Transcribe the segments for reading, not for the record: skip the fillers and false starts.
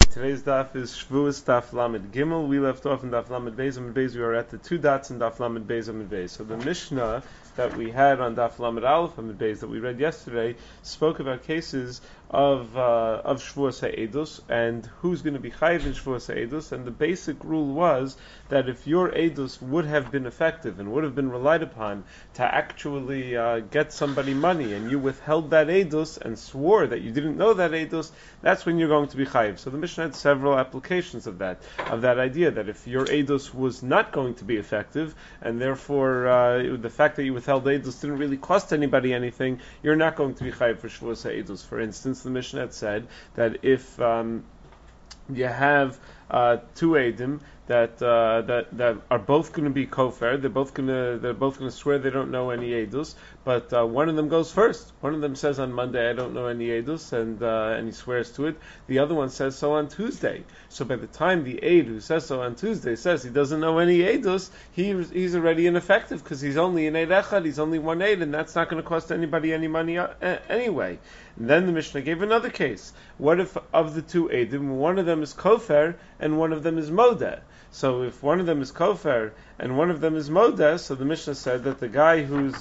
Today's daf is Shvuas Daf Lamed Gimel. We left off in Daf Lamed Beis. Amid Beis, we are at the two dots in Daf Lamed Beis Amid Beis. So the Mishnah that we had on Daf Lamed Aleph Amid Beis that we read yesterday spoke about cases of Shvuas HaEdus and who's going to be chayiv in Shvuas HaEdus. And the basic rule was that if your Edus would have been effective and would have been relied upon to actually get somebody money, and you withheld that Edus and swore that you didn't know that Edus, that's when you're going to be chayiv. So the Mishnah had several applications of that idea that if your Edus was not going to be effective, and therefore the fact that you withheld Edus didn't really cost anybody anything, you're not going to be chayiv for Shvuas HaEdus. For instance, the Mishnah had said that if you have two Eidim that are both going to be kofar, they're both going to swear they don't know any edus, but one of them goes first. One of them says on Monday, I don't know any edus, and he swears to it. The other one says so on Tuesday. So by the time the aid who says so on Tuesday says he doesn't know any edus, he's already ineffective because he's only an eid echad, he's only one aid, and that's not going to cost anybody any money anyway. And then the Mishnah gave another case. What if of the two eidim, one of them is kofar and one of them is modeh? So if one of them is kofar and one of them is modeh, so the Mishnah said that the guy who's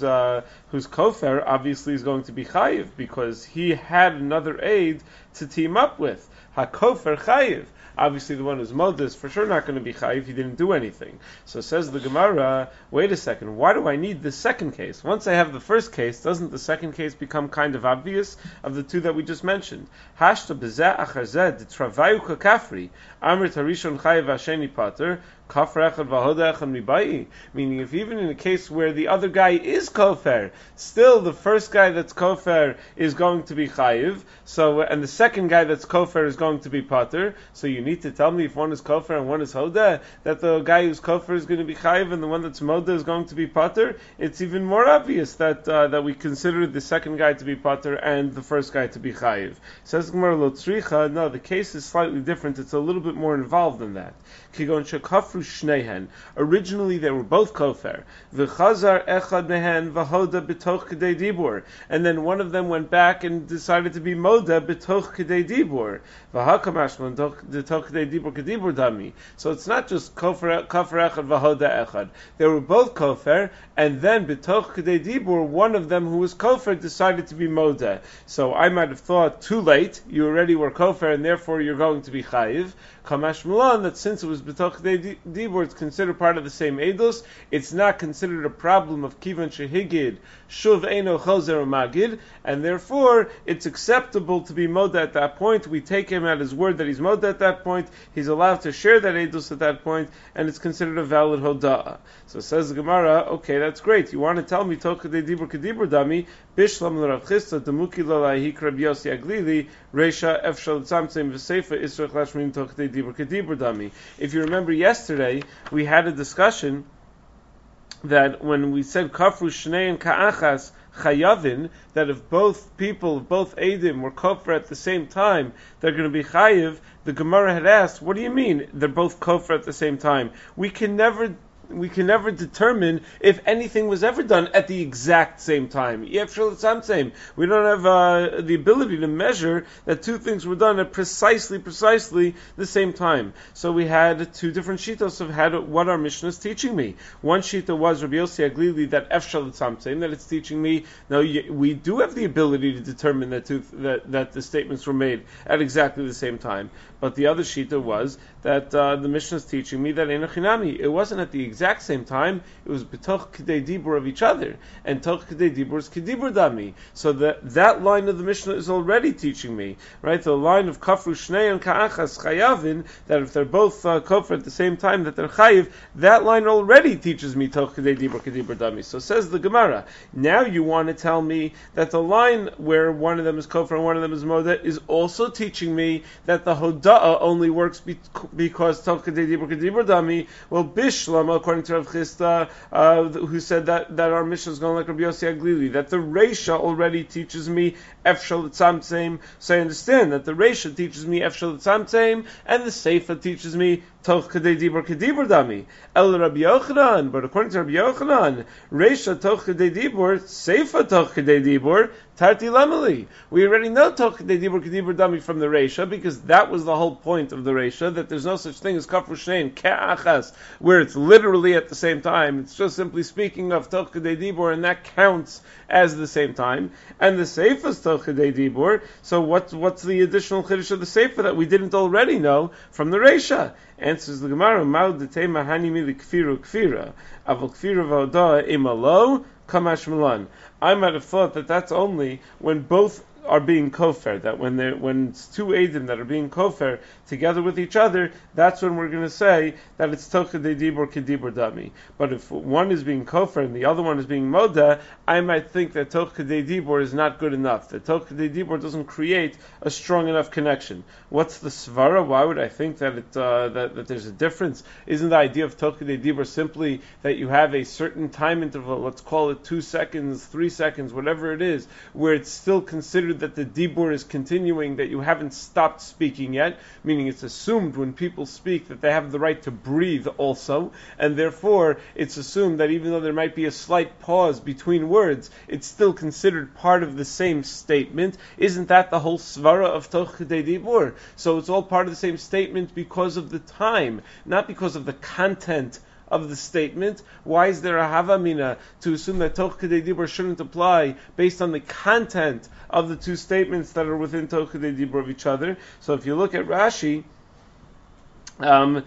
kofar obviously is going to be chayiv because he had another aid to team up with. HaKofar chayiv. Obviously, the one who's modeh is for sure not going to be chayiv. He didn't do anything. So says the Gemara, wait a second, why do I need the second case? Once I have the first case, doesn't the second case become kind of obvious of the two that we just mentioned? Hashta b'zeh achar zeh d'travayu kakafri, amrit harishon chayiv hasheni pater, kafar echad v'hoda echad mibai. Meaning, if even in a case where the other guy is kofar, still the first guy that's kofar is going to be chayiv, so, and the second guy that's kofar is going to be pater, so you need to tell me if one is kofar and one is hoda, that the guy who's kofar is going to be chayiv and the one that's moda is going to be pater. It's even more obvious that we consider the second guy to be pater and the first guy to be chayiv. Says Gemara lo tzricha, no, the case is slightly different. It's a little bit more involved than that. Kigon shekafru shneihen. Originally they were both kofar. V'chazar echad mehen v'hoda b'toch kedei dibur. And then one of them went back and decided to be moda b'toch kedei dibur. V'hakamashman b'toch kedei dibur kedibur dami. So it's not just kofar echad v'hoda echad. They were both kofar, and then b'toch kedei dibur, one of them who was kofar decided to be moda. So I might have thought too late. You already were kofar, and therefore you're going to be chayiv. Kamash Milan, that since it was b'toch kedei dibur, it's considered part of the same edus. It's not considered a problem of kivan shehigid shuv eino chozer magid, and therefore it's acceptable to be moda at that point. We take him at his word that he's moda at that point. He's allowed to share that edus at that point, and it's considered a valid hoda'ah. So says the Gemara, okay, that's great. You want to tell me toch kedei dibur kedibur dami bishlam l'Rav Chisda demuki l'lahik Rabbi Yossi Aglili reisha efshal tzamtzem v'seifa israch lashmin toch kedei dibur kedibur dami. If you remember yesterday, we had a discussion that when we said kafru shnei and ka'achas chayavin, that if both people, both Eidim were kofar at the same time, they're going to be chayiv. The Gemara had asked, what do you mean they're both kofar at the same time? We can never determine if anything was ever done at the exact same time. We don't have the ability to measure that two things were done at precisely the same time. So we had two different shitos of what our Mishnah is teaching me. One shita was Rabbi Yossi Aglili, that efshal tzamtzem, that it's teaching me, no, we do have the ability to determine that the statements were made at exactly the same time. But the other shita was that the Mishnah is teaching me that enochinami, it wasn't at the exact same time, it was betoch kedei dibur of each other, and toch kedei dibur is kedibur dami. So that line of the Mishnah is already teaching me, right? The line of kafru shnei and ka'achas chayavin, that if they're both kofar at the same time, that they're chayiv, that line already teaches me toch kedei dibur kedibur dami. So says the Gemara, now you want to tell me that the line where one of them is kofar and one of them is moda is also teaching me that the hoda'ah only works because toch kedei dibur kedibur dami. Well, bishlam, according to Rav Chisda, who said that our Mishnah is going like Rabbi Yossi Aglili, that the Reisha already teaches me Efshal Tzamtzem. So I understand that the Reisha teaches me Efshal Tzamtzem, and the Seifa teaches me Toch Kedei Dibur Dami. El Rabbi Yochanan, but according to Rabbi Yochanan, Reisha Toch Kedei Dibur, Seifa Toch Kedei Dibur, Tarti lamali. We already know toch kedei dibur kedibur dami from the Reisha, because that was the whole point of the Reisha, that there's no such thing as kafru shnein ke'achas, where it's literally at the same time. It's just simply speaking of toch kedei dibur, and that counts as the same time. And the Seifa is toch kedei dibur. So what's the additional chiddush of the Seifa that we didn't already know from the Reisha? Answers the Gemara, Ma'u detei mahani mi likfiru kfira, avol kfira v'odah imalo kamash milan. I might have thought that that's only when both are being kofer, that when it's two Eidim that are being kofer together with each other, that's when we're going to say that it's toch kedei dibur kedibur dami. But if one is being kofer and the other one is being moda, I might think that toch kedei dibur is not good enough. That toch kedei dibur doesn't create a strong enough connection. What's the svara? Why would I think that that there's a difference? Isn't the idea of toch kedei dibur simply that you have a certain time interval, let's call it 2 seconds, 3 seconds, whatever it is, where it's still considered that the dibur is continuing, that you haven't stopped speaking yet, meaning it's assumed when people speak that they have the right to breathe also, and therefore it's assumed that even though there might be a slight pause between words, it's still considered part of the same statement. Isn't that the whole svara of toch kedei dibur? So it's all part of the same statement because of the time, not because of the content of the statement. Why is there a havamina to assume that toch kedei dibur shouldn't apply based on the content of the two statements that are within toch kedei dibur of each other? So if you look at Rashi, kfira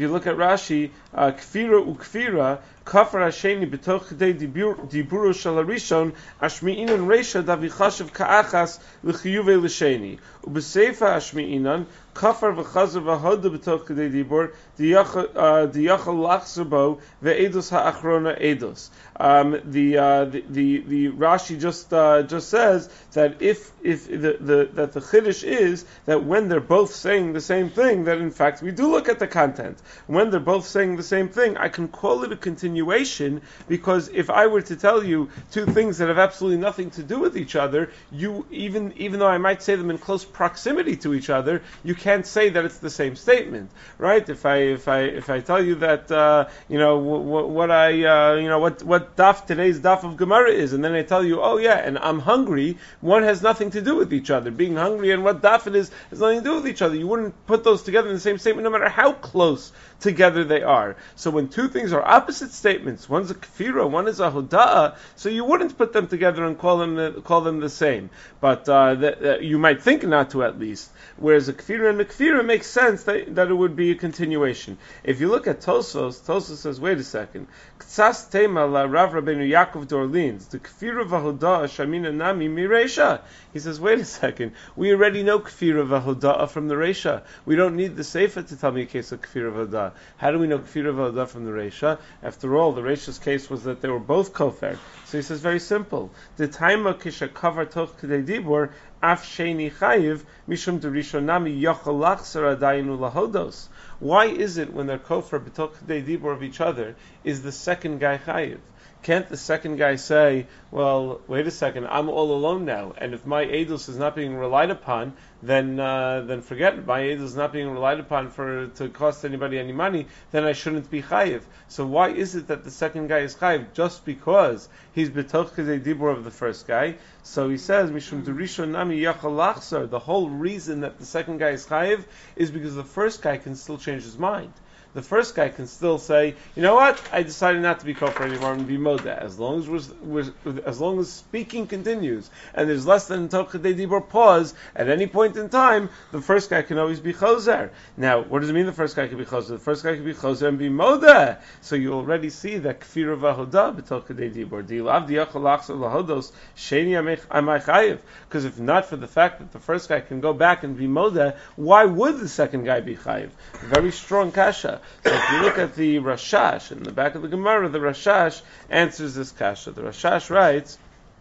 ukfira kafar hasheni betoch kedei diburu shel harishon ashmi'inan reisha davichashav ka'achas l'chiyuvei l'sheni ubeseifa ashmi'inan kafar v'chazer v'hoda betoch kedei dibur diyachal lachzer bo ve'edos ha'achrona edos. The Rashi just says that if the chiddush is that when they're both saying the same thing, that in fact we do look at the content. When they're both saying the same thing, I can call it a continuation, because if I were to tell you two things that have absolutely nothing to do with each other, you even though I might say them in close proximity to each other, you can't say that it's the same statement, right? If I tell you that what daf today's daf of Gemara is, and then I tell you, oh yeah, and I'm hungry, one has nothing to do with each other. Being hungry and what daf it is has nothing to do with each other. You wouldn't put those together in the same statement, no matter how close together they are. So when two things are opposite statements, one's a kfira, one is a hoda'ah, so you wouldn't put them together and call them the same. But you might think not to, at least. Whereas a kfira and a kfira makes sense that it would be a continuation. If you look at Tosos says, wait a second, Ktsas tema la Rav Rabbeinu Yaakov d'Orleans, the kfira v'hoda'ah shamina nami mireisha. He says, wait a second, we already know kfira v'hoda'ah from the Reisha. We don't need the Seifa to tell me a case of kfira v'hoda'ah. How do we know kfira v'hoda'ah from the Reisha? After all, the Reisha's case was that they were both kofer. So he says, very simple. The taima kisha kavar toch kedei dibur af sheni chayiv mishum derishonami yochel lachzer adayinu lahodos. Why is it when they're kofer b'toch kedei dibur of each other is the second guy chayiv? Can't the second guy say, well, wait a second, I'm all alone now, and if my edus is not being relied upon, then forget it. My edus is not being relied upon to cost anybody any money, then I shouldn't be chayiv. So why is it that the second guy is chayiv? Just because he's betoch kedei dibur of the first guy. So he says, mishum derishon nami yachal lachzar. The whole reason that the second guy is chayiv is because the first guy can still change his mind. The first guy can still say, you know what? I decided not to be kofar anymore and be moda. As long as speaking continues and there's less than toch kedei dibur pause at any point in time, the first guy can always be chozer. Now, what does it mean? The first guy can be chozer. The first guy can be chozer and be moda. So you already see that kfira v'hoda b'toch kedei dibur. Dilav diyachal lachzor lahodos sheni amay chayiv. Because if not for the fact that the first guy can go back and be moda, why would the second guy be chayiv? Very strong kasha. So if you look at the Rashash, in the back of the Gemara, the Rashash answers this kasha. The Rashash writes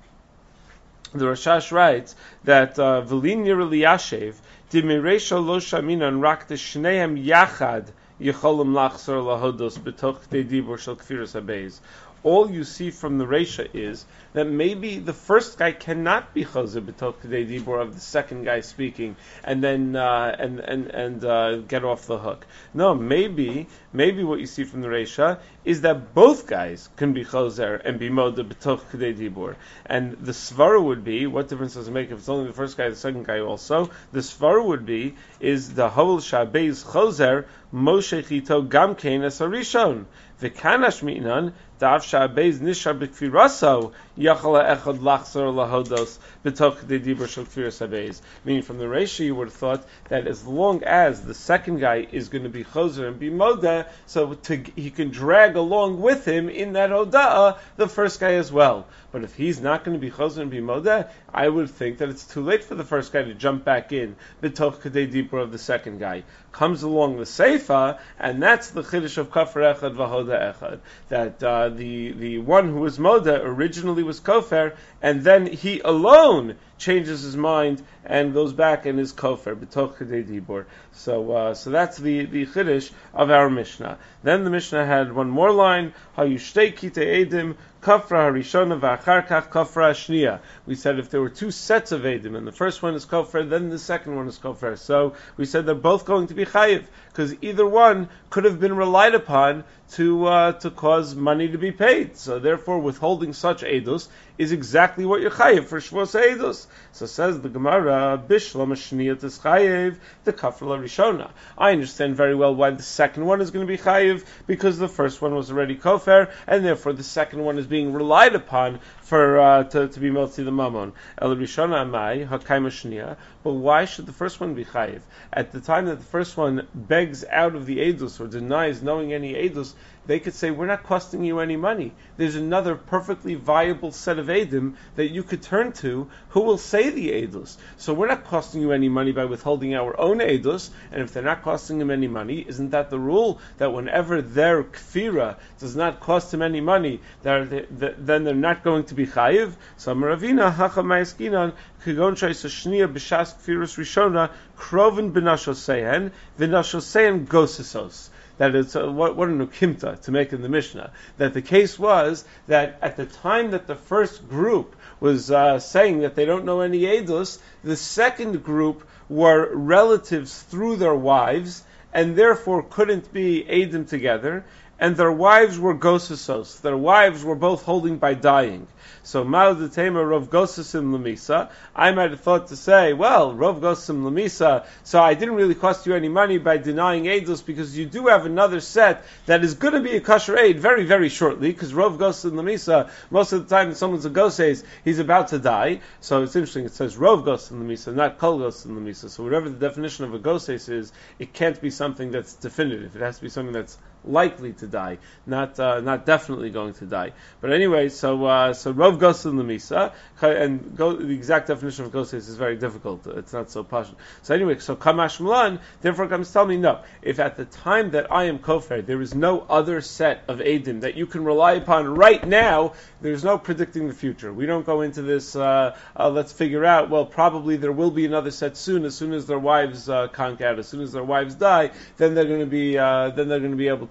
that V'lin yir liyashev d'mireisha lo shaminan rak d'shneim yachad yicholim lachzor lahodos b'toch kedei dibur shel kfiras habeis. all you see from the Reisha is that maybe the first guy cannot be Chazer B'Tok Kedei Dibur of the second guy speaking, and then get off the hook. No, maybe what you see from the Reisha is that both guys can be Chazer and be Moda B'Tok Kedei Dibur. And the Svara would be, what difference does it make if it's only the first guy, the second guy also? The Svara would be, is the Hol Shabei's Chazer Moshe Chito Gamkein as Harishon. V'kanash mi'nan da'af sha'abeiz nishar b'kfiraso yachala echad lachzor lahodos b'toch dedibur shel kfiras habeiz. Meaning from the Reisha you would have thought that as long as the second guy is going to be chozer and be moda, so he can drag along with him in that hoda'ah the first guy as well. But if he's not going to be chozer and be moda, I would think that it's too late for the first guy to jump back in b'toch kedei dibur of the second guy. Comes along the seifa, and that's the chiddush of kafar echad v'hoda echad. That the one who was moda originally was kofer, and then he alone changes his mind and goes back and is kofer b'toch kedei dibur. So that's the chiddush of our Mishnah. Then the Mishnah had one more line: Hayushtei kitei edim kafra harishona v'achar kach kafra shniya. We said if there were two sets of edim, and the first one is kofer, then the second one is kofer. So we said they're both going to be chayiv, because either one could have been relied upon to cause money to be paid. So therefore, withholding such edus is exactly what you're chayiv for shvos edus. So says the Gemara, Bishlam Shniyat is chayiv the kafra rishona. I understand very well why the second one is going to be chayiv, because the first one was already kofer, and therefore the second one is being relied upon for to be motzi the mamon. El rishona amai hakayma shniya. But why should the first one be chayiv? At the time that the first one begs out of the edus or denies knowing any edus, they could say, we're not costing you any money. There's another perfectly viable set of edim that you could turn to who will say the edus. So we're not costing you any money by withholding our own edus, and if they're not costing them any money, isn't that the rule? That whenever their kfira does not cost them any money, then they're not going to be chayiv? So Maravina, Hacha Ma'eskinan, Kigon Shais Shniya B'Shas Kfiras Rishona, Kroven B'Nashosehen, V'Nashosehen Gosisos. That it's what an ukimta to make in the Mishnah. That the case was that at the time that the first group was saying that they don't know any edus, the second group were relatives through their wives, and therefore couldn't be edim together, and their wives were gosasos. Their wives were both holding by dying. So Ma'al Detema Rov Gosasim Lamisa. I might have thought to say, well, Rov Gosasim Lamisa, so I didn't really cost you any money by denying Eidos, because you do have another set that is going to be a kosher aid very, very shortly, because Rov Gosasim Lamisa, most of the time that someone's a Goses, he's about to die. So it's interesting, it says Rov Gosasim Lamisa, not Kol Gosasim Lamisa. So whatever the definition of a Goses is, it can't be something that's definitive. It has to be something that's likely to die, not definitely going to die. But anyway, so Rov Gosasim Lamisa, and the exact definition of Goses is very difficult. It's not so passionate. So anyway, so Kamash Malan therefore comes to tell me, no, if at the time that I am kofer, there is no other set of edim that you can rely upon right now, there's no predicting the future. We don't go into this, let's figure out, well, probably there will be another set soon as their wives conk out, as soon as their wives die, then they're going to be able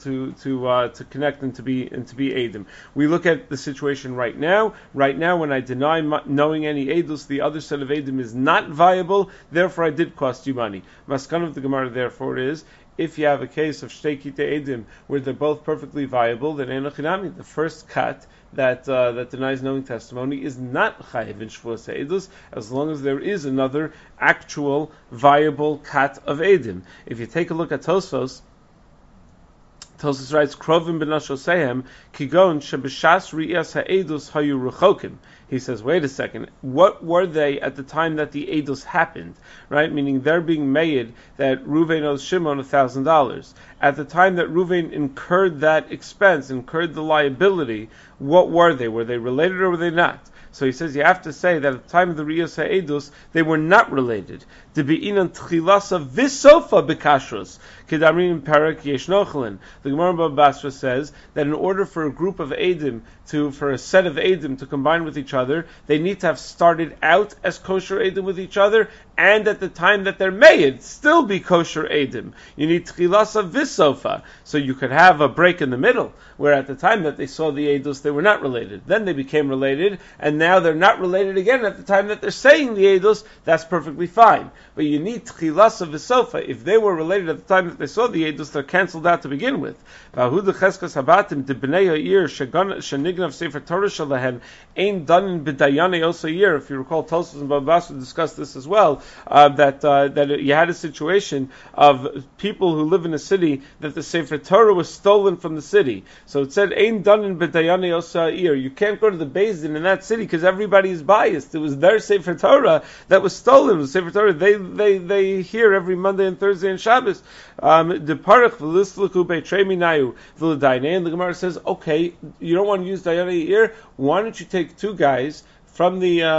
to connect and to be edim. We look at the situation right now. Right now, when I deny knowing any edus, the other set of edim is not viable. Therefore, I did cost you money. Maskan of the Gemara, therefore, is if you have a case of shtei kitei edim where they're both perfectly viable, then enochinami, the first cut that denies knowing testimony is not chayiv in shvuas edus, as long as there is another actual viable cut of edim. If you take a look at Tosfos writes, Krovim b'nashosehem, kigon shebeshas riyas ha'edus hayu rechokim. He says, wait a second, what were they at the time that the edus happened? Right? Meaning they're being made that Ruvain owes Shimon $1,000. At the time that Ruvain incurred that expense, incurred the liability, what were they? Were they related or were they not? So he says you have to say that at the time of the Riyas HaEdus, they were not related. de be'inan tchilasa visofa bekashrus. Kedamrin parak yeshnochelin. The Gemara Baba Basra says that in order for a group of Eidim for a set of Eidim to combine with each other, they need to have started out as kosher Eidim with each other, and at the time that they're made, still be kosher Eidim. You need tchilasa visofa. So you could have a break in the middle, where at the time that they saw the Eidos, they were not related. Then they became related, and now they're not related again at the time that they're saying the Eidos. That's perfectly fine. But you need tchilasa visofa. If they were related at the time that they saw the Eidos, they're cancelled out to begin with. Sefer Torah Shalahen Ein Danin B'Dayane Osayir. If you recall, Tosfos and Baba Basra discussed this as well. That you had a situation of people who live in a city that the Sefer Torah was stolen from the city. So it said Ein Danin B'Dayane Osayir. You can't go to the Beis Din in that city because everybody is biased. It was their Sefer Torah that was stolen. It was Sefer Torah they hear every Monday and Thursday and Shabbos. The Parach V'Lisluku Beitrei Minayu V'L'Daynei. And the Gemara says, okay, you don't want to use Dayane here. Why don't you take two guys from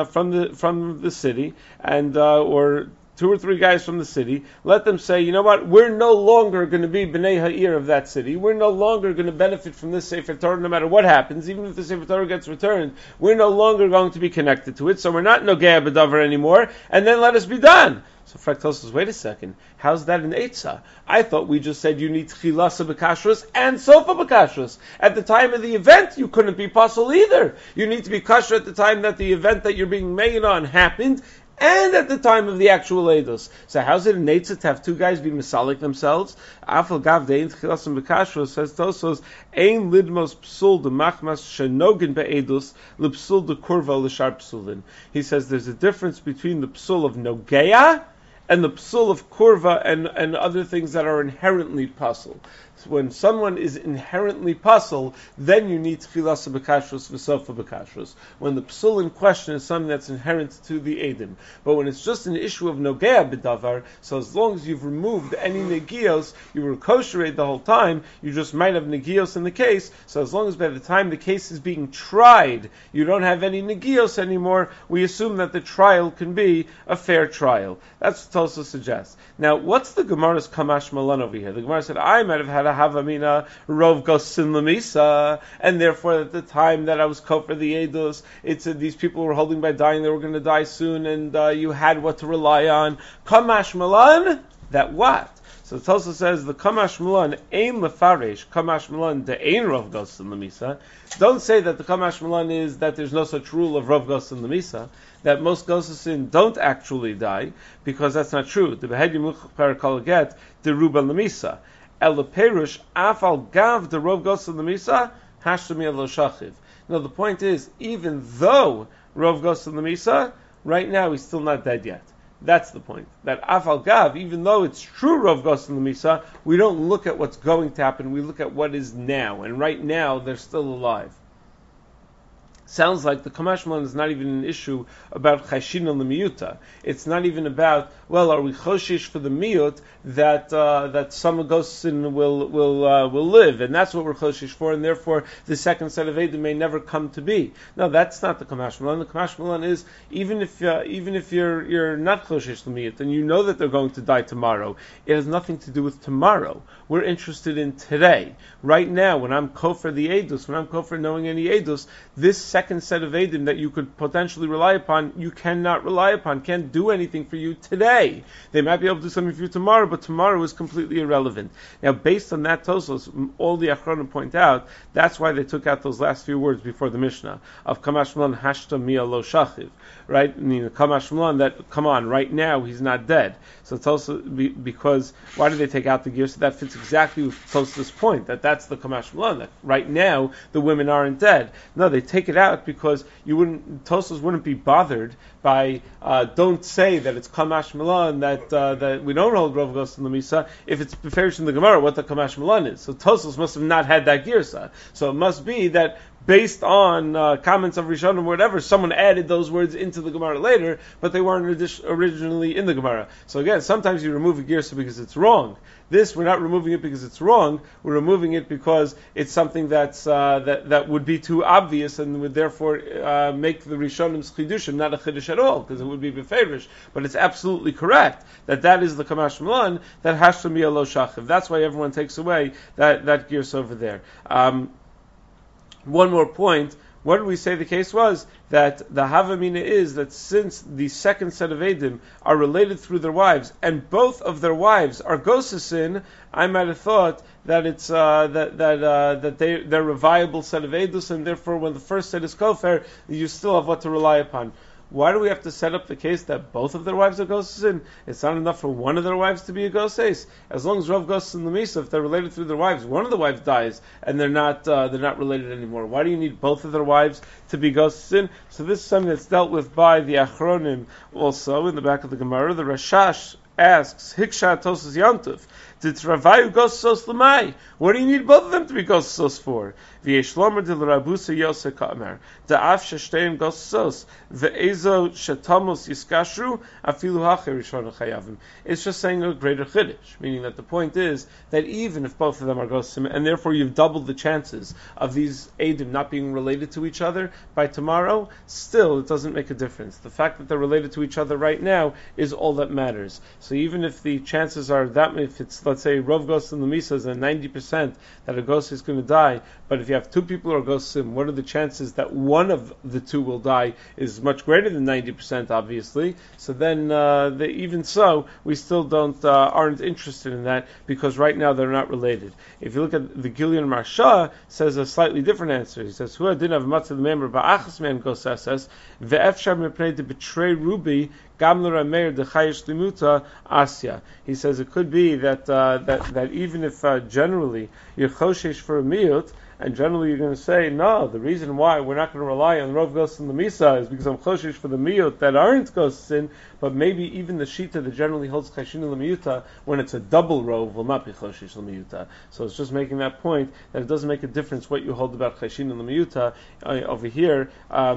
the city and or two or three guys from the city, let them say, you know what, we're no longer going to be B'nai Ha'ir of that city. We're no longer going to benefit from this Sefer Torah no matter what happens. Even if the Sefer Torah gets returned, we're no longer going to be connected to it. So we're not Nogea B'davar anymore. And then let us be done. So Fraktos says, wait a second, how's that an Eitzah? I thought we just said you need Chilasa B'Kashrus and Sofa B'Kashrus. At the time of the event, you couldn't be Pasul either. You need to be Kasher at the time that the event that you're being made on happened, and at the time of the actual Eidos. So how's it an Eitzah to have two guys be Masalik themselves? Afal Gav De'in Chilasa B'Kashrus, says Tosos, Ein Lidmos Psul D'Machmas Shenogin Be'Eidos L'Psul D'Kurva L'Shar Psulin. He says there's a difference between the Psul of Nogea and the psul of kurva and other things that are inherently pasul. So when someone is inherently pasul, then you need tchilas b'kashrus v'sofa b'kashrus. When the psul in question is something that's inherent to the edim. But when it's just an issue of nogea b'davar, so as long as you've removed any negios, you were kosher the whole time, you just might have negios in the case, so as long as by the time the case is being tried, you don't have any negios anymore, we assume that the trial can be a fair trial. That's what Tosa suggests. Now, what's the Gemara's Kamash Malan over here? The Gemara said, I might have had a Havamina Rov Gosin Lamisa, and therefore at the time that I was Kofar the Eidos, it said these people were holding by dying, they were going to die soon, and you had what to rely on. Kamash Malan, that what? So Tosa says the Kamash Malan ain lefaresh Kamash Malan de ain Rov Gosin Lamisa. Don't say that the Kamash Malan is that there's no such rule of Rov Gosin Lamisa, that most Gosasin don't actually die, because that's not true. The Behed Yemuch Parakol Get the Ruba Lamisa. El Perush Afal Gav the Rov Gosin Lamisa Hashtami Lo Shachiv. Now the point is, even though Rov Gosin Lamisa, right now he's still not dead yet. That's the point. That Afal Gav, even though it's true Rov Gosin Lamisa, we don't look at what's going to happen, we look at what is now. And right now, they're still alive. Sounds like the Kamash Malan is not even an issue about Chashina L'miyuta. It's not even about, well, are we choshish for the miyut that some Gosin will live, and that's what we're choshish for, and therefore the second set of Eidim may never come to be. No, that's not the Kamash Malan. The Kamash Malan is even if you're not choshish L'miyut and you know that they're going to die tomorrow, it has nothing to do with tomorrow. We're interested in today, right now. When I'm kofar the Eidos, when I'm kofar knowing any Eidos, this second set of Eidim that you could potentially rely upon, you cannot rely upon, can't do anything for you today. They might be able to do something for you tomorrow, but tomorrow is completely irrelevant. Now, based on that Tosos, all the Achronim point out, that's why they took out those last few words before the Mishnah, of Kamash Malan Hashta Mia Lo Shachiv, right? I mean, Kamash Malan, that, come on, right now, he's not dead. So Tosos, because, why did they take out the gear? So that fits exactly with Tosos' point, that's the Kamash Malan, that right now, the women aren't dead. No, they take it out because Tosos wouldn't be bothered by, don't say that it's Kamash Malan, that we don't hold Rov Gosin Lamisa, if it's Beferish in the Gemara, what the Kamash Malan is. So Tosos must have not had that girsa. So it must be that based on comments of Rishonim or whatever, someone added those words into the Gemara later, but they weren't originally in the Gemara. So again, sometimes you remove a girsa because it's wrong. This, we're not removing it because it's wrong, we're removing it because it's something that would be too obvious and would therefore make the Rishonim's chidushim not a chidush at all, because it would be beferish. But it's absolutely correct that is the Kamash Malan, that has to be a lo shachiv. That's why everyone takes away that gears over there. One more point. What did we say the case was? That the Havamina is that since the second set of Eidim are related through their wives, and both of their wives are Gosasin, I might have thought that it's that they're a viable set of Eidus, and therefore when the first set is Kofer, you still have what to rely upon. Why do we have to set up the case that both of their wives are Gosasin? It's not enough for one of their wives to be a Gosais. As long as Rav Gosasin Lamisa, if they're related through their wives, one of the wives dies and they're not related anymore. Why do you need both of their wives to be Gosasin? So this is something that's dealt with by the Achronim also in the back of the Gemara. The Rashash asks, Hiksha Tosas Yantuf, did Travayu Gosasos Lamai? What do you need both of them to be Gosasos for? V'yeshlomer de l'Rabusa Yosef Kamer, da'af sheshteim Gosasos, ve'ezo shetamos yiskashru, afilu hacher rishon chayavim. It's just saying a greater chiddush, meaning that the point is that even if both of them are Gosasim, and therefore you've doubled the chances of these Eidim not being related to each other by tomorrow, still it doesn't make a difference. The fact that they're related to each other right now is all that matters. So even if the chances are that, if it's, let's say, Rav Gosasim Lamisa is a 90% that a Gosasim is going to die, but if you have two people who are Gosasim, what are the chances that one of the two will die is much greater than 90%, obviously. So then, even so, we still aren't interested in that, because right now they're not related. If you look at the Gilion Marsha, says a slightly different answer. He says, "Who didn't have much of the member ba'achas man Gosases ve'efshar mepnei to betray Ruby." He says it could be that even if generally you're choshesh for a miyut, and generally you're going to say, no, the reason why we're not going to rely on Rav Gosasin Lamisa is because I'm choshesh for the miyut that aren't Gosasin, but maybe even the shita that generally holds chashin l'miyuta, when it's a double Rav, will not be choshesh l'miyuta. So it's just making that point that it doesn't make a difference what you hold about chashin l'miyuta. Over here,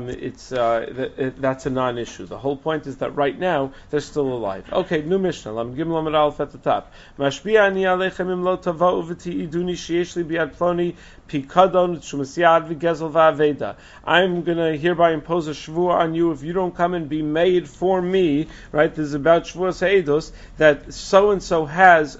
that's a non-issue. The whole point is that right now they're still alive. Okay, new Mishnah. Lam Gimel Amud Aleph at the top. Mashbi'a ani alechem im lo tava'u v'ti'iduni sheyesh li bi'ad ploni pikadon shumasyad v'gezel v'aveda. I'm going to hereby impose a shvua on you if you don't come and be made for me. Right? This is about shvuas ha'edos that so and so has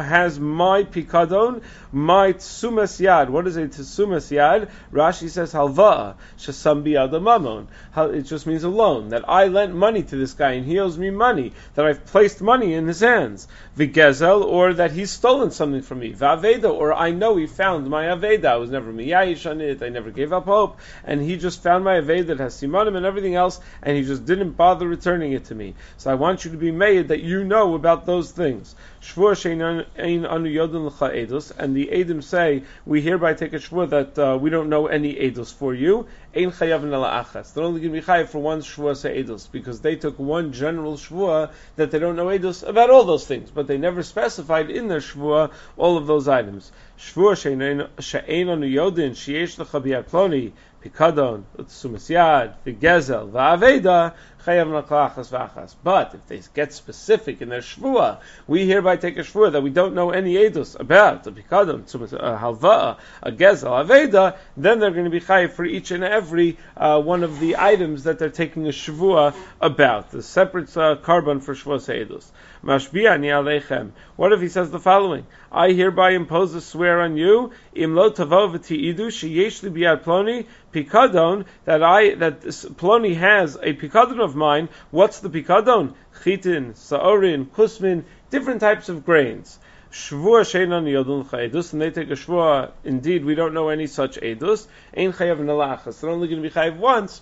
my pikadon, my tsumas yad. What is a tsumas yad? Rashi says halva'a shesam biyad mamon. It just means a loan, that I lent money to this guy and he owes me money, that I've placed money in his hands. V'gezel, or that he's stolen something from me. V'aveda, or I know he found my aveda. I was never miyayish on it. I never gave up hope, and he just found my aveda that has simanim and everything else, and he just didn't bother returning it to me. So I want you to be made that you know about those things. Shvur shein anu yodin l'cha edus, and the Eidim say, we hereby take a shvur that we don't know any edus for you. Ein chayavin ala achas. They're only going to be chayav for one shvur edus, because they took one general shvur that they don't know edus about all those things, but they never specified in their shvur all of those items. Shvur she'ein anu yodin sheyesh l'cha biyad ploni pikadon utsumas yad v'gezel v'aveda chayav l'klachas v'achas. But if they get specific in their shvua, we hereby take a shvua that we don't know any edus about the pikadon, halva, a gezel, aveda, then they're going to be chayav for each and every one of the items that they're taking a shvua about, the separate carbon for shvua edus. Mashbi'ani aleichem. What if he says the following? I hereby impose a swear on you, im lo tavo v'ti'idu sheyesh li biyad ploni pikadon, that Ploni has a pikadon of mine. What's the pikadon? Chitin, saorin, kusmin, different types of grains. Shvua sheinan yodun chayedus, and they take a shvua. Indeed, we don't know any such edus. Ein chayav nalachas. They're only going to be chayav once,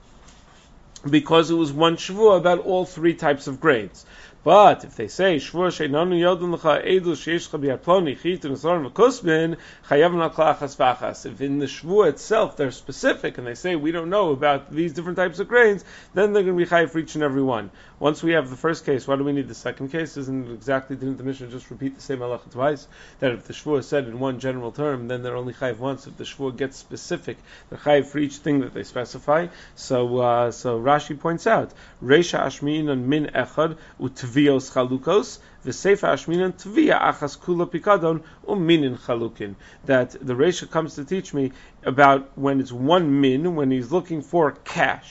because it was one shvua about all three types of grains. But if they say shvur sheinanu yodun l'cha edus sheyesh l'cha biyad ploni chitin v'saron v'kusmin chayavin al klachas v'achas. If in the shvur itself they're specific and they say we don't know about these different types of grains, then they're going to be chayav for each and every one. Once we have the first case, why do we need the second case? Didn't the Mishnah just repeat the same halacha twice? That if the shvur is said in one general term, then they're only chayav once. If the shvur gets specific, they're chayav for each thing that they specify. So Rashi points out, Reisha Ashminan min echad utvios chalukos v'seifa Ashminan tvia achas kula pikadon uminin chalukin. That the Reisha comes to teach me about when it's one min, when he's looking for cash.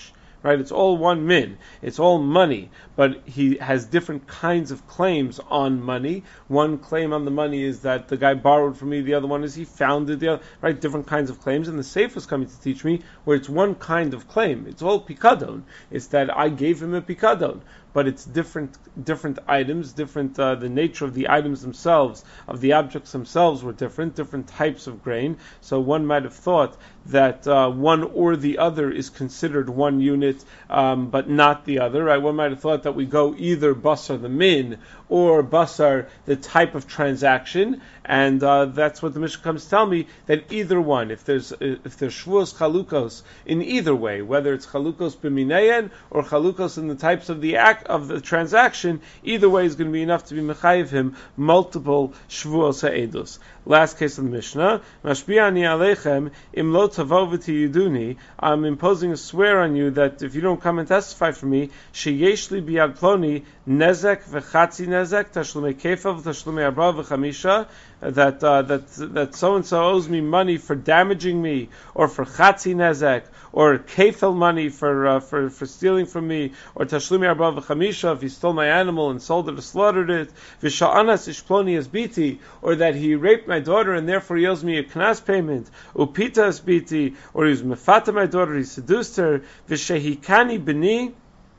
right? It's all one min. It's all money, but he has different kinds of claims on money. One claim on the money is that the guy borrowed from me. The other one is he founded the other, right? Different kinds of claims. And the Sefer is coming to teach me where it's one kind of claim. It's all pikadon. It's that I gave him a pikadon. But it's different items, the nature of the items themselves, of the objects themselves were different types of grain. So one might have thought that one or the other is considered one unit, but not the other. Right? One might have thought that we go either basar the min or basar the type of transaction, and that's what the Mishnah comes to tell me, that either one, if there's shvuos chalukos in either way, whether it's chalukos b'mineyen or chalukos in the types of the act of the transaction, either way is going to be enough to be mechayiv him multiple shvuos ha'edus. Last case of the Mishnah, mashbi'ani alechem im lo tavo v'tiyuduni, I'm imposing a swear on you that if you don't come and testify for me, sheyesh li biyad ploni nezek v'chatzi nezek tashlumei kefa v'tashlumei arba v'chamisha, that so and so owes me money for damaging me, or for chatzi nezek, or kefel money for stealing from me, or tashlumi arba v'chamisha, if he stole my animal and sold it or slaughtered it, v'sha'anas ishploni as biti, or that he raped my daughter and therefore he owes me a knas payment, upita as biti, or he was mefata my daughter, he seduced her, v'shehikani b'ni,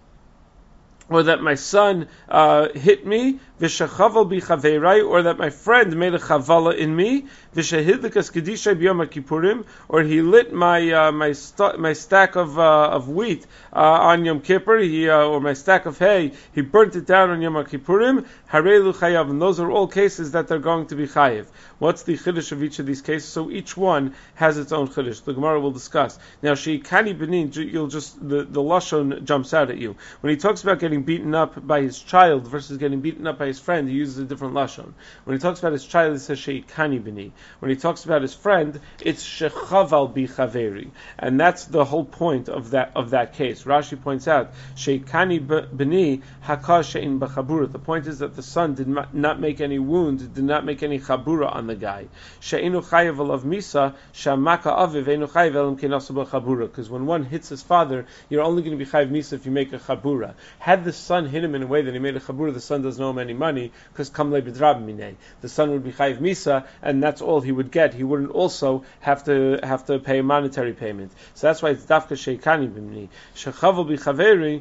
or that my son hit me, v'shachaval bi chaveirai, or that my friend made a chavala in me, v'shehidlikas kedishay b'yom kippurim, or he lit my stack of wheat on Yom Kippur, or my stack of hay, he burnt it down on Yom Kippurim, harelu chayav, and those are all cases that they're going to be chayiv. What's the chiddush of each of these cases? So each one has its own chiddush. The Gemara will discuss. Now, sheikani benin, you'll just the lashon jumps out at you when he talks about getting beaten up by his child versus getting beaten up by his friend. He uses a different lashon. When he talks about his child, he says sheikani beni. When he talks about his friend, it's shechaval bi chaveri, and that's the whole point of that case. Rashi points out sheikani beni hakash she'in b'chabura. The point is that the son did not make any wound, did not make any chabura on the guy. She'inu chayav alav misa shamaka aviv einu chayav elam kenasu b'chabura. Because when one hits his father, you're only going to be chayav misa if you make a chabura. Had the son hit him in a way that he made a chabura, the son doesn't owe him any money because kamle b'drab minei. The son would be chayav misa, and that's all he would get. He wouldn't also have to pay a monetary payment. So that's why it's dafka sheikani b'mini. Shechavel b'chaveri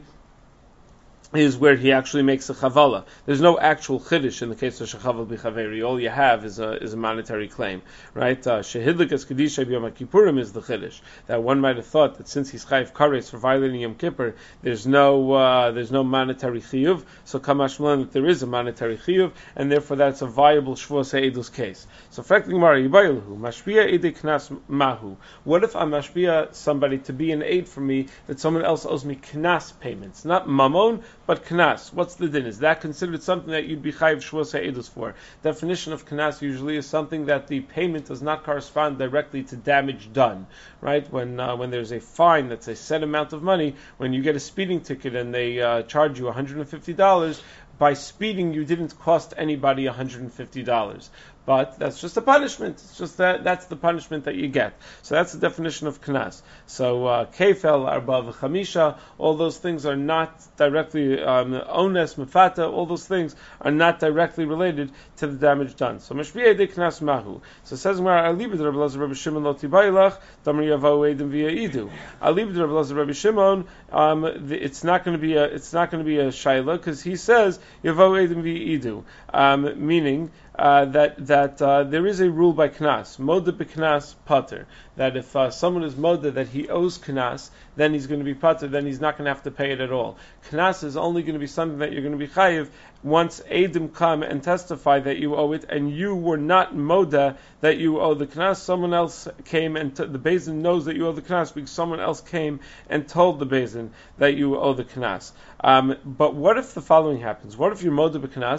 is where he actually makes a chavala. There's no actual chiddush in the case of shechaval b'chaveri. All you have is a monetary claim, right? Shehidlikas kedisha b'yom kippurim is the chiddush. That one might have thought that since he's chayiv kares for violating Yom Kippur, there's no monetary chiyuv. So kamash malan that there is a monetary chiyuv, and therefore that's a viable shvuos ha'edus case. So frekling mara yibayilhu mashpia idei knas mahu. What if I mashpia somebody to be an aid for me that someone else owes me knas payments, not mamon, but knas? What's the din? Is that considered something that you'd be chayiv shvuos ha'edus for? Definition of knas usually is something that the payment does not correspond directly to damage done. Right? When there's a fine that's a set amount of money, when you get a speeding ticket and they charge you $150, by speeding you didn't cost anybody $150. But that's just a punishment. It's just that's the punishment that you get. So that's the definition of knas. So kefel, arba v'chamisha, all those things are not directly ones, mefata, all those things are not directly related to the damage done. So mashbiya de knas mahu. So says Gemara, alibid Rabbi Elazar Rabbi Shimon lo tibaylach, damar yavau edim via idu. Alibid Rabbi Elazar Rabbi Shimon, it's not going to be a shaila because he says yavau edim via idu, meaning that there is a rule by knas, moda b'knas pater, that if someone is moda that he owes knas, then he's going to be pater, then he's not going to have to pay it at all. Knas is only going to be something that you're going to be chayiv once edim come and testify that you owe it, and you were not moda that you owe the knas. Someone else came and the Beis Din knows that you owe the knas because someone else came and told the Beis Din that you owe the knas. But what if the following happens? What if you're moda b'knas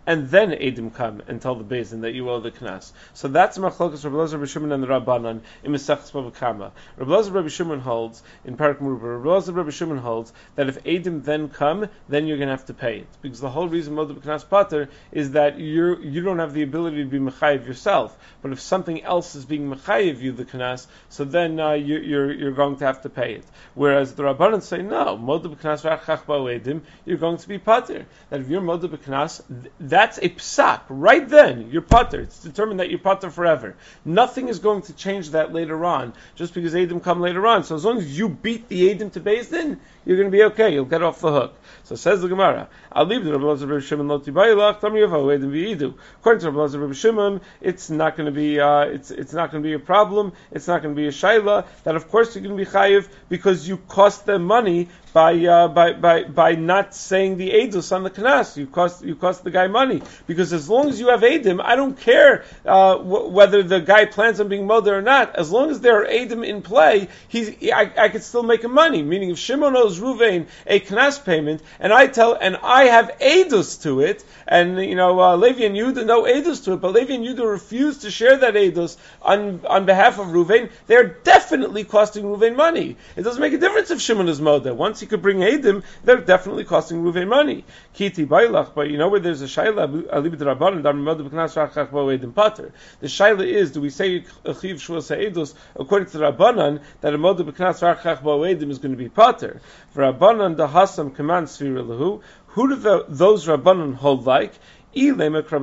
and then Eidim come and tell the Beis Din that you owe the Knas. So that's Machlokas Rabbi Elazar, Rabbi Shimon, and the Rabbanan in Mesechus Bava Kama. Rabbi Elazar, Rabbi Shimon holds in Parak Meruba. Rabbi Elazar, Rabbi Shimon holds that if Eidim then come, then you're going to have to pay it, because the whole reason Moed B'Knas Pater is that you don't have the ability to be Mechayiv yourself. But if something else is being Mechayiv you the Knas, so then you're going to have to pay it. Whereas the Rabbanan say no, Moed B'Knas Rachach Ba'Eidim, you're going to be Pater. That if you're Moed B'Knas, that's a psak. Right then, you're Pater. It's determined that you're Pater forever. Nothing is going to change that later on, just because Eidim come later on. So as long as you beat the Eidim to Beis Din, you're going to be okay. You'll get off the hook. So says the Gemara, I'll leave the Rabbi Elazar Rabbi Shimon lo tibaylach tam yavo Eidim v'yidu. According to Rabbi Elazar Rabbi Shimon, it's not going to be it's not going to be a problem. It's not going to be a shaila. That of course you're going to be chayiv because you cost them money by not saying the edus on the knas. You cost the guy money, because as long as you have edim, I don't care whether the guy plans on being moder or not. As long as there are edim in play, I could still make him money. Meaning, if Shimon owes Ruvain a knas payment, and I have edus to it, and Levi and Yehuda no edus to it, but Levi and Yehuda refuse to share that edus on behalf of Ruvain, they're definitely costing Ruvain money. It doesn't make a difference if Shimon is moder. Once he could bring Eidim, they're definitely costing Ruvain money. Kiti bailach, but where there's a shaila, alibid rabbanan, dar mimod b'knas rachach bo Eidim pater. The shaila is, do we say chiv shua se'edus according to the rabbanan that a mod b'knas rachach bo Eidim is going to be pater? For rabbanan the hasam command svira lahu. Who do those rabbanan hold like? If they hold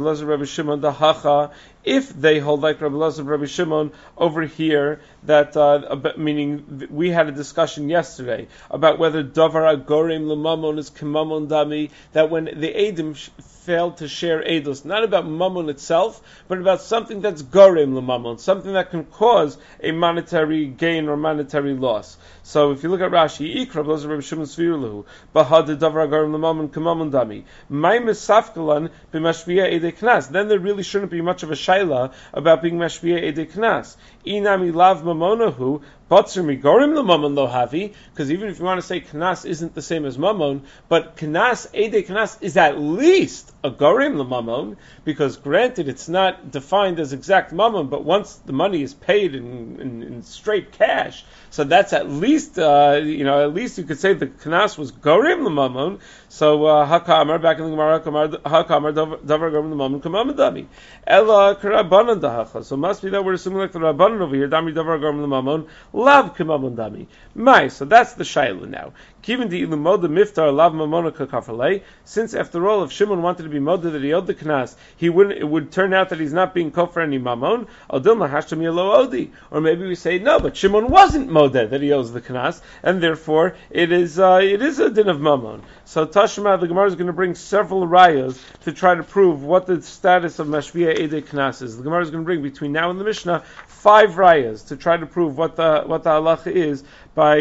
like Rabbi Elazar Rabbi Shimon over here, that meaning we had a discussion yesterday about whether davar agorim lemamon is kemamon dami, that when the edim failed to share edus, not about mammon itself, but about something that's gorim lemamon, something that can cause a monetary gain or monetary loss. So if you look at Rashi, Ikra Elazar Rabbi Shimon Svirulu, Bahad davar agorim lemamon kemamon dami, my misafkalan b'mashviya edei knas. Then there really shouldn't be much of a shaila about being mashviya edei knas. Inami lav mamonahu batzer migorim lemamon lo havi, because even if you want to say knas isn't the same as mamon, but knas edei knas is at least a gorim lemamon, because granted it's not defined as exact mamon, but once the money is paid in straight cash, so that's at least at least you could say the knas was gorim lemamon. So hakamar back in the Gemara, hakamar davar gorim lemamon kamamon dami ella karabanan dahacha. So it must be that we're assuming like the rabbanan over here, dami davar gorim lemamon lav kamamon dami. Mai. So that's the shaila now. Given the ilumoda miftar lav mamona kakafalei. Since after all, if Shimon wanted to be moda that he owed the knas, it would turn out that he's not being kofar any mamon. Adilma hashtam yelo odi. Or maybe we say no, but Shimon wasn't moda that he owes the knas, and therefore it is a din of mamon. So Tashma, the Gemara is going to bring several rayas to try to prove what the status of mashviya edei knas is. The Gemara is going to bring between now and the Mishnah 5 rayas to try to prove what the halacha is by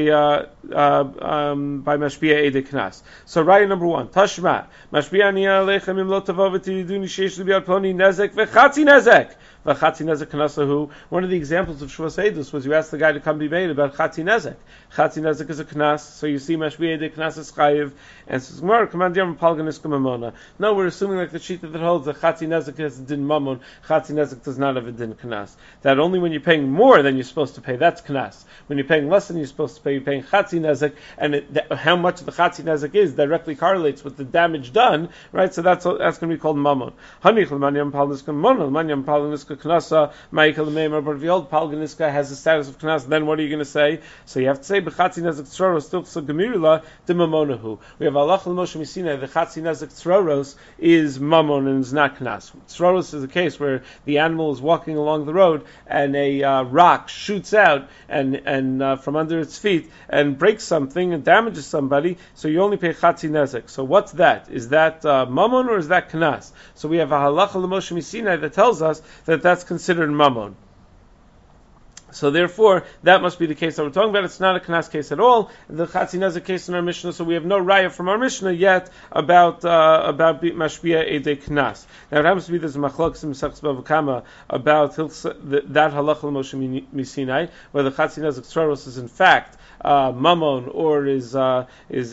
mashviya edei knas. So raya number 1, Tashma, mashviya niya alechem im lo tavo v'tiduni sheish li biad ploni nezek v'chatzi nezek. One of the examples of Shvus Edus was you asked the guy to come be made about Chatzi Nezek. Chatzi Nezek is a Knas, so you see Mashviya Edei Knas is Chayiv, and says Gemara, Command Yom Palganiska Mamona. No, we're assuming like the Shita that holds that Chatzi Nezek has a din Mamon, Chatzi Nezek does not have a din Knas. That only when you're paying more than you're supposed to pay, that's Knas. When you're paying less than you're supposed to pay, you're paying Chatzi Nezek, and how much the Chatzi Nezek is directly correlates with the damage done, right? So that's going to be called Mamon. Hanich L'man Yom Palganiska Mamona, L'man Yom Palganiska Knasa, Ma'ikal Meimer, but if the old Palganiska has the status of Knas, then what are you going to say? So you have to say, B'chatzi Nezek Tzroros Tilchsa Gemirila de Mamonahu. We have Allah Moshe Misina, the Chatzi Nezek Tzroros is Mamon and is not Knas. Tzroros is a case where the animal is walking along the road and a rock shoots out and from under its feet and breaks something and damages somebody, so you only pay Chatzi Nezek. So what's that? Is that Mamon or is that Knas? So we have a Halacha L'Moshe Misina that tells us that that's considered Mamon. So therefore, that must be the case that we're talking about. It's not a Knas case at all. The Chatzin has a case in our Mishnah, so we have no raya from our Mishnah yet about Mashpia Ede Knas. Now it happens to be there's a Machlokes in Masechus Bava Kama about that halacha l'Moshe Misinai, where the Chatzin has extraros is in fact Mammon or is not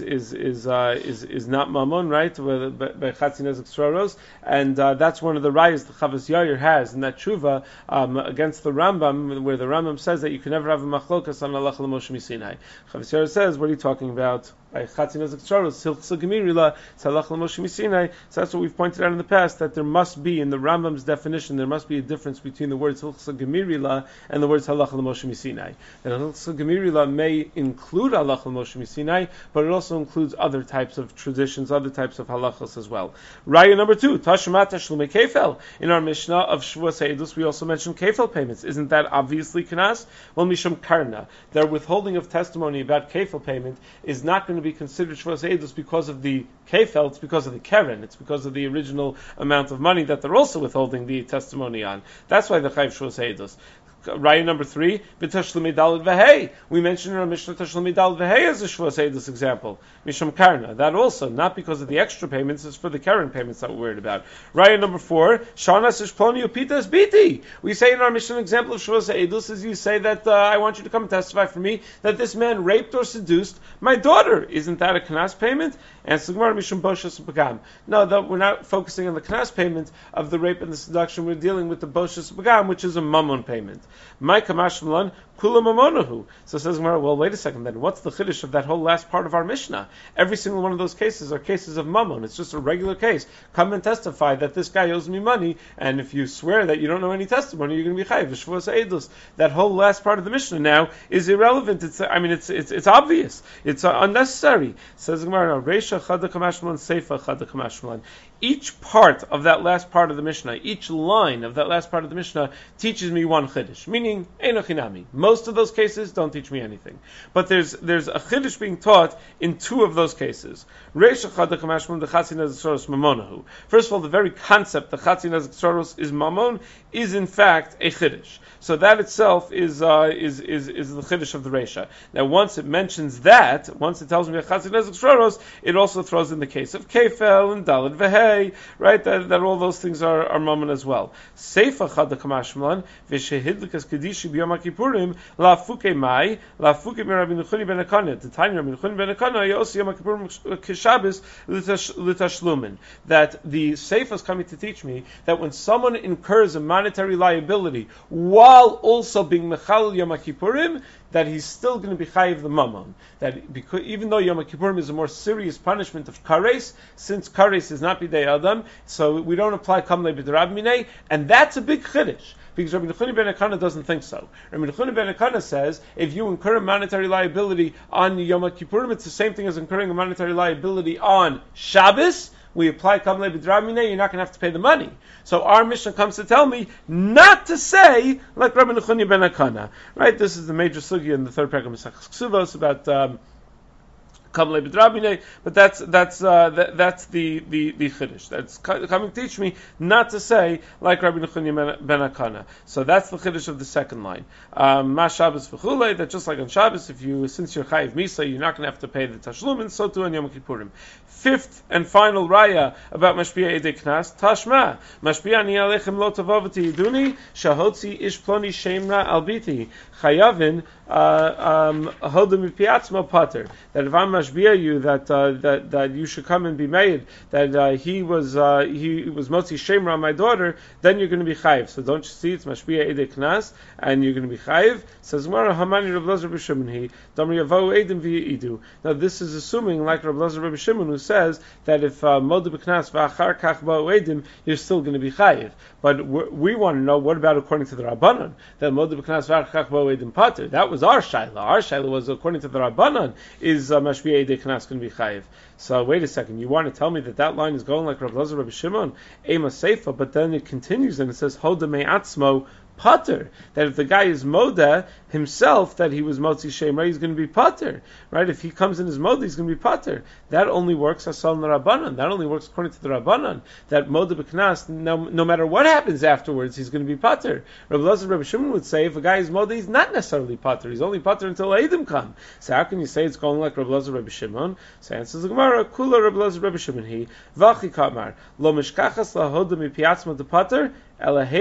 Mammon, right? By Chatzinez Extraros, and that's one of the rayas the Chavas Yair has in that tshuva against the Rambam, where the Rambam says that you can never have a machlokas on halacha l'Moshe Misinai. Chavas Yair says, what are you talking about? By Chatzinez Extraros, Hilchsa Gemirila, Tzalach l'Moshe Misinai. So that's what we've pointed out in the past, that there must be, in the Rambam's definition, there must be a difference between the words Hilchsa Gemirila and the words Halach l'Moshe Misinai. And Hilchsa Gemirila may include Halach l'Moshe Misinai, but it also includes other types of traditions, other types of halachas as well. Raya number 2, Tashmat Tashlumei Kefel. In our Mishnah of Shavuos Eidus, we also mentioned Kefel payments. Isn't that obviously Knas? Well, Mishum Karna. Their withholding of testimony about Kefel payment is not going to be considered Shavuos Eidus because of the Kefel, it's because of the Keren, it's because of the original amount of money that they're also withholding the testimony on. That's why the Chayv Shavuos Eidus. Raya number 3, b'tashlumi daled v'hei. We mentioned in our Mishnah tashlumi daled v'hei as a Shavuos Eidus example. Mishum Karna. That also, not because of the extra payments, it's for the Karen payments that we're worried about. Raya number 4, shanas ishploni upitas biti. We say in our Mishnah an example of Shavuos Eidus is you say that I want you to come and testify for me that this man raped or seduced my daughter. Isn't that a Knas payment? And Sugmar Mishum Boshas Pagam. No, we're not focusing on the Knas payment of the rape and the seduction. We're dealing with the Boshas Pagam, which is a Mammon payment. My Kamashmalan, Kula Mamonahu. So says Gemara, well, wait a second then. What's the Chiddush of that whole last part of our Mishnah? Every single one of those cases are cases of Mammon. It's just a regular case. Come and testify that this guy owes me money, and if you swear that you don't know any testimony, you're going to be Chayiv. Shavuos Eidus. That whole last part of the Mishnah now is irrelevant. It's obvious. It's unnecessary. Says Gemara, Reisha Chada Kamashmalan, Seifa Chada Kamashmalan. Each part of that last part of the Mishnah, each line of that last part of the Mishnah teaches me one Chiddush, meaning Eino Chinami. Most of those cases don't teach me anything. But there's a Chiddush being taught in 2 of those cases. First of all, the very concept, the Chatzinez Extraros is Mammon, is in fact a Chiddush. So that itself is the Chiddush of the Reisha. Now once it mentions that, once it tells me a Chatzinez Extraros, it also throws in the case of Kefel and Daled Vehei, right? That all those things are Mammon as well. Seifa Chada Kamashmalan, V'shehidlikas Kedishi B'Yom HaKippurim, La Fuke Mai, La Fuke Rabbi Nechuni Ben Akana, the Tanya Rabbi Nechuni Ben Akana, Yos Yom HaKippurim Keshabis L'Tashlumin. That the Seifa is coming to teach me that when someone incurs a monetary liability while also being Mechal Yom HaKippurim, that he's still going to be chayiv the mammon. That because even though Yom Kippurim is a more serious punishment of kares, since kares is not bidei adam, so we don't apply kamlei b'derab minei, and that's a big chiddush. Because Rabbi Nechuni ben Akana doesn't think so. Rabbi Nechuni ben Akana says if you incur a monetary liability on Yom Kippurim, it's the same thing as incurring a monetary liability on Shabbos. We apply kamlei b'dramine, you're not going to have to pay the money. So our Mishnah comes to tell me not to say like Rabbi Nechuni ben Akana. Right? This is the major sugya in the 3rd parak of Masechus Ksuvos about kamlei b'dramine, but that's the chiddush. That's coming to teach me not to say like Rabbi Nechuni ben Akana. So that's the chiddush of the second line. Ma Shabbos v'chulei, that just like on Shabbos, since you're chayiv misa, you're not going to have to pay the tashlum, and so too on Yom Kippurim. 5th and final raya about mashpia edei knas, tashma mashpia ani alechem lo tavavati yiduni shahotzi ish ploni shemra albiti chayavin hodem mipiatzmo pater. That if I'm mashbia you that you should come and be made that he was motzi shemra on my daughter, then you're going to be chayiv. So don't you see it's mashbia edei knas and you're going to be chayiv. Says Gemara Hamani Rav Elazar Bar Shimon he damri yavo edim v'yidu. Now this is assuming like Rav Elazar Bar Shimon who says that if modu b'knas v'achar kach ba'u edim, you're still going to be chayiv. But we want to know what about according to the Rabbanon that modu b'knas v'achar kach ba'u edim pater. That was our shaila. Our shaila was according to the Rabbanon is mashpia edei knas going to be chayiv. So wait a second, you want to tell me that line is going like Rav Elazar Bar Shimon ema seifa, but then it continues and it says hoda me'atzmo pater. That if the guy is moda himself that he was motzi shemra, he's going to be pater, right? If he comes in his moda, he's going to be pater. That only works asal Rabbanan. That only works according to the Rabbanan. That moda b'knas, no matter what happens afterwards, he's going to be pater. Rabbi Elazar, Rabbi Shimon would say if a guy is moda, he's not necessarily pater. He's only pater until Eidim come. So how can you say it's going like Rabbi Elazar, Rabbi Shimon? So answers the Gemara, Kula Rabbi Elazar, Rabbi Shimon he v'achi kamar lo mishkachas lahoda mipiatzma de pater. No, the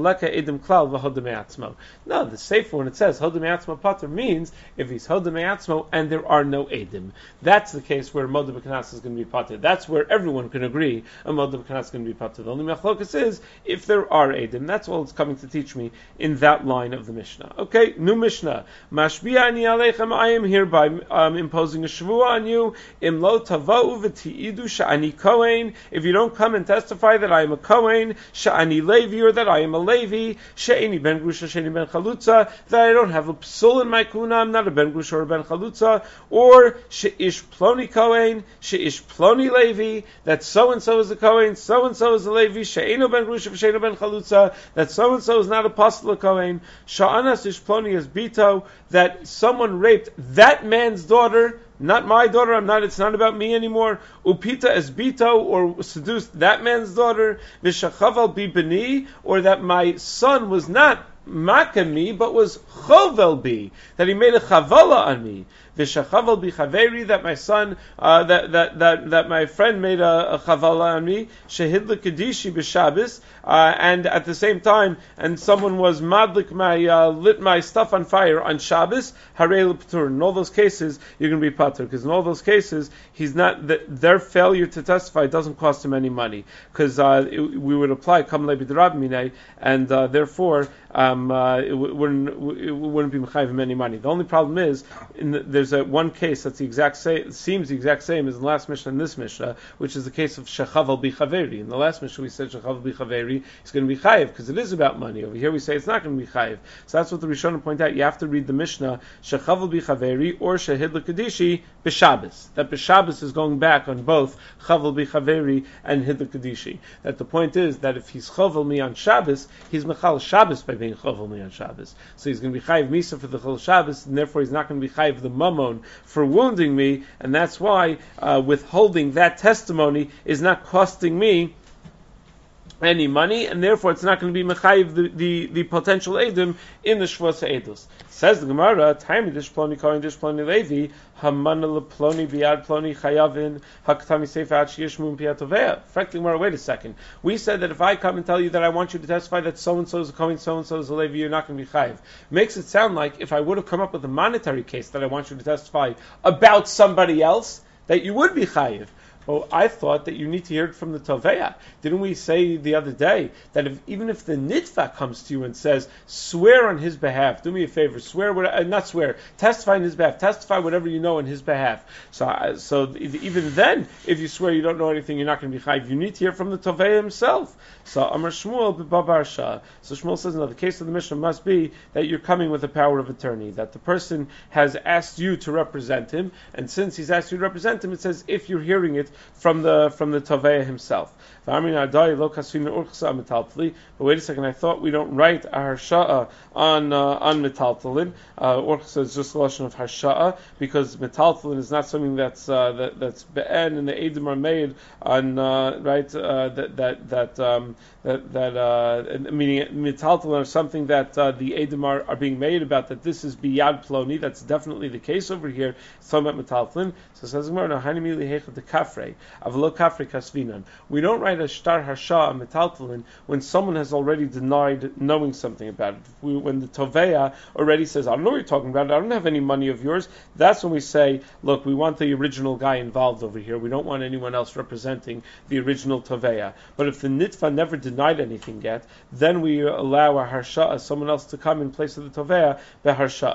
safer when it says Hoda Me'atzmo Pater means if he's Hoda Me'atzmo and there are no Edim. That's the case where Moda B'Kanas is going to be Pater. That's where everyone can agree a Moda B'Kanas is going to be Pater. The only Mechlokas is if there are Edim. That's all it's coming to teach me in that line of the Mishnah. Okay, new Mishnah. Mashbi'ani Aleichem, I am hereby imposing a Shavua on you. Im lo tava'u v'ti'idu sha'ani Kohen. If you don't come and testify that I am a Kohen, sha'ani Levi, or that I am a Levi, she'eni ben grusha, she'eni ben chalutza, that I don't have a psul in my kuna, I'm not a ben grusha or a ben chalutza, or she'ish ploni Kohen, she'ish ploni Levi, that so and so is a Kohen, so and so is a Levi, she'enu ben grusha, she'enu ben chalutza, that so and so is not a apostle of Kohen, sha'anas ish ploni is bito, that someone raped that man's daughter. Not my daughter, it's not about me anymore. Upita es bito, or seduced that man's daughter. Vishachaval bi beni, or that my son was not makami, but was chovel bi, that he made a chavala on me. Vishachaval bi chaveri, that my son, that my friend made a chavala on me. Shehid lekadishi b'Shabbos, and at the same time, and someone was madlik lit my stuff on fire on Shabbos. Harei l'patur. In all those cases, you're going to be patur, because in all those cases, he's not. Their failure to testify doesn't cost him any money, because we would apply kam lebi d'rab minei, and therefore it wouldn't be mechayiv him any money. The only problem is there's one case that's the exact same, seems the exact same as in the last Mishnah and this Mishnah, which is the case of shechaval bi chaveri. In the last Mishnah we said shechaval bi chaveri is going to be chayiv because it is about money. Over here we say it's not going to be chayiv. So that's what the Rishonim point out. You have to read the Mishnah shechaval bi chaveri or shehid lekadishi b'Shabbos. That b'Shabbos is going back on both chaval bi chaveri and hid lekadishi. That the point is that if he's chaval me on Shabbos, he's mechal Shabbos by being chaval me on Shabbos. So he's going to be chayiv misa for the chol Shabbos, and therefore he's not going to be chayiv the mamon for wounding me, and that's why withholding that testimony is not costing me any money, and therefore it's not going to be mechayiv the potential edim in the shvus edus. Says the Gemara, "Time dish ploni kohen dish ploni levi hamana ploni biad ploni chayavin haktami sefer ad sheyishmu piatovea." Frankly, Gemara, wait a second. We said that if I come and tell you that I want you to testify that so and so is a kohen, so and so is a levi, you're not going to be chayiv. Makes it sound like if I would have come up with a monetary case that I want you to testify about somebody else, that you would be chayiv. Well, I thought that you need to hear it from the Toveya. Didn't we say the other day that even if the Nitva comes to you and says, swear on his behalf, do me a favor, testify on his behalf, testify whatever you know on his behalf. So even then, if you swear you don't know anything, you're not going to be chayiv. You need to hear from the Toveya himself. So Amar Shmuel b'Babar Shah. So Shmuel says, no, the case of the Mishnah must be that you're coming with a power of attorney, that the person has asked you to represent him, and since he's asked you to represent him, it says if you're hearing it from the Toveya himself. But wait a second, I thought we don't write a harsha'a on metaltalin. Orchsa is just a lashon of harsha'a because metaltalin is not something that's be'en and the edim are made on meaning metaltalin are something that the edim are being made about, that this is biyad ploni. That's definitely the case over here. It's talking about metaltalin. So it says we don't write a shtar harsha on metaltalin when someone has already denied knowing something about it. When the Toveya already says, I don't know what you're talking about, I don't have any money of yours, that's when we say, look, we want the original guy involved over here. We don't want anyone else representing the original Toveya. But if the Nitva never denied anything yet, then we allow a harsha, someone else to come in place of the Toveya, the harsha.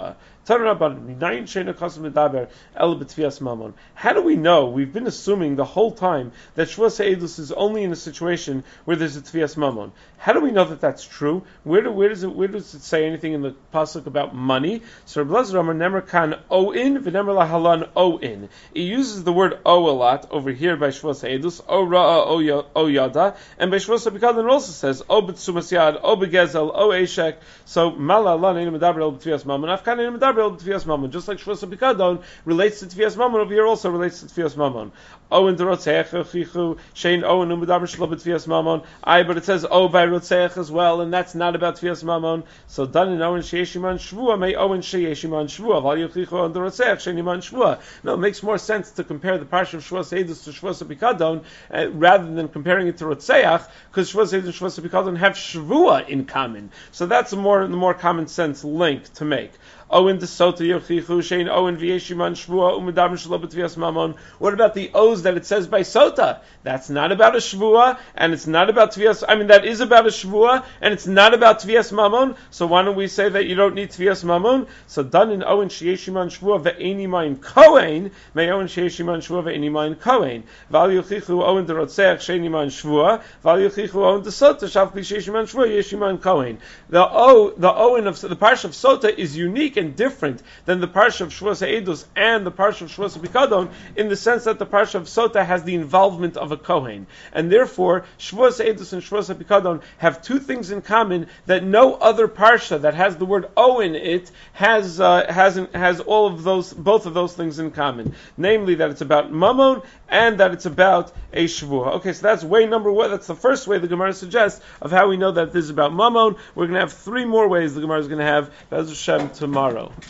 How do we know? We've been assuming the whole time that Shvus Ha'edus is only in a situation where there's a Tvias Mammon. How do we know that that's true? Where does it say anything in the pasuk about money? So Rabbi Elazar Amar Nemer Kan O'in v'Nemer Lahalan O'in. It uses the word O a lot over here by Shvus Ha'edus, O Ra'a, O Yada, and by Shvus Ha'Pikadon it also says O B'tzumas Yad, O B'Gezel, O Eshek. So Mala Lan Ein Medaber El B'Tvias Mammon, Afkan Ein Medaber El B'Tvias Mammon. Just like Shvus Ha'Pikadon relates to Tvias Mammon, over here also relates to Tvias Mammon. O in Dorotzeach Chichu Shein O in Medaber Shlo B'Tvias Mammon. But it says O by Rotzeach as well, and that's not about Tvias Mammon. So done in O in Sheishiman Shvua may O in Sheishiman Shvua. Val Yochichu on Dorotzeach Sheiniman Shvua. No, it makes more sense to compare the parsha of Shvus Ha'edus to Shvus Ha'Pikadon rather than comparing it to Rotzeach, because Shvus Ha'edus and Shvus Ha'Pikadon have Shvua in common. So that's the more common sense link to make. Owen de Sota Yochichu Shein Owen V'Yeshiman Shvua Umedam Shlo B'Tvias Mammon. What about the O's that it says by Sota? That's not about a Shvua, and it's not about Tvias. That is about a Shvua, and it's not about Tvias Mammon. So why don't we say that you don't need Tvias Mammon? So done in Owen Sheyeshiman Shvua Ve'eni Mayin Kohen May Owen Sheyeshiman Shvua Ve'eni Mayin Kohen Val Yochichu Owen de Rotzeach Sheini Mayin Shvua Val Yochichu Owen de Sota Shavli Sheyeshiman Shvua Yeshiman Kohen. The Owen of the parsha of Sota is unique and different than the parsha of Shvus Ha'edus and the parsha of Shvus Ha'Pikadon in the sense that the parsha of Sota has the involvement of a Kohen, and therefore Shvus Ha'edus and Shvus Ha'Pikadon have two things in common that no other parsha that has the word O in it has all of those, both of those things in common, namely that it's about Mammon and that it's about a Shvua. Okay, so that's way number one. That's the first way the Gemara suggests of how we know that this is about Mammon. We're going to have three more ways the Gemara is going to have Be'ez Hashem tomorrow.